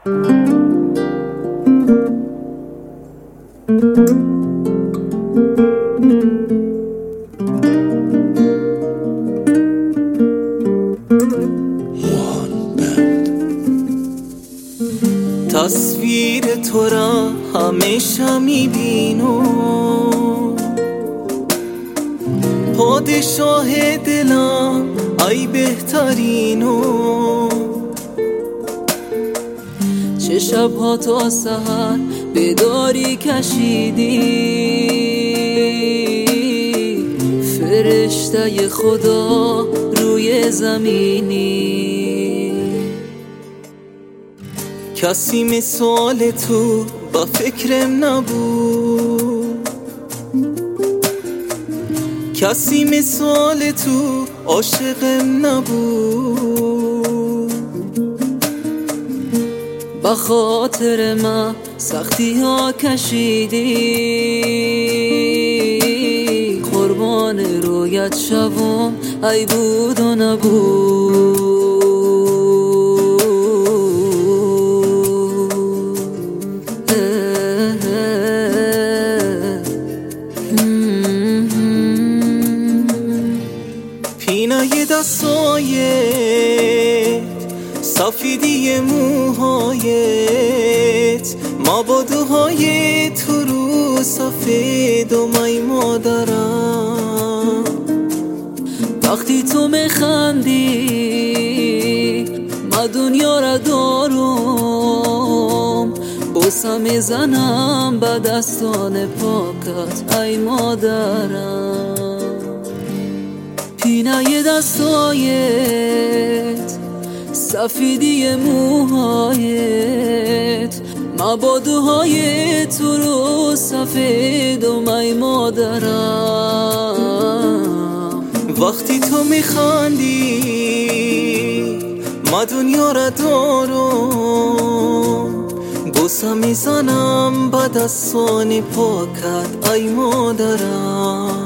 تصویر تو را همیشه میبینم، پادشاه دلم ای بهترینو. چه شبها تا سحر بیداری کشیدی، فرشته خدا روی زمینی. کسی مثال تو با فکرم نبود، کسی مثال تو عاشقم نبود. با خاطر من سختی ها کشیدی، قربان رویت شوم ای بود و نبود. پینای دستایت، سفیدی موهایت، مبادوهای تو رو سفید و می مادرم. وقتی تو میخندی ما دنیا را دارم، بوسه میزنم به دستان پاکت ای مادرم. پینای دستایت، سفیدی موهایت، مبادوهای تو رو سفید و می مادرم. وقتی تو میخندی ما دنیا را دارم، بوسه میزنم به دستان پاکت ای مادرم.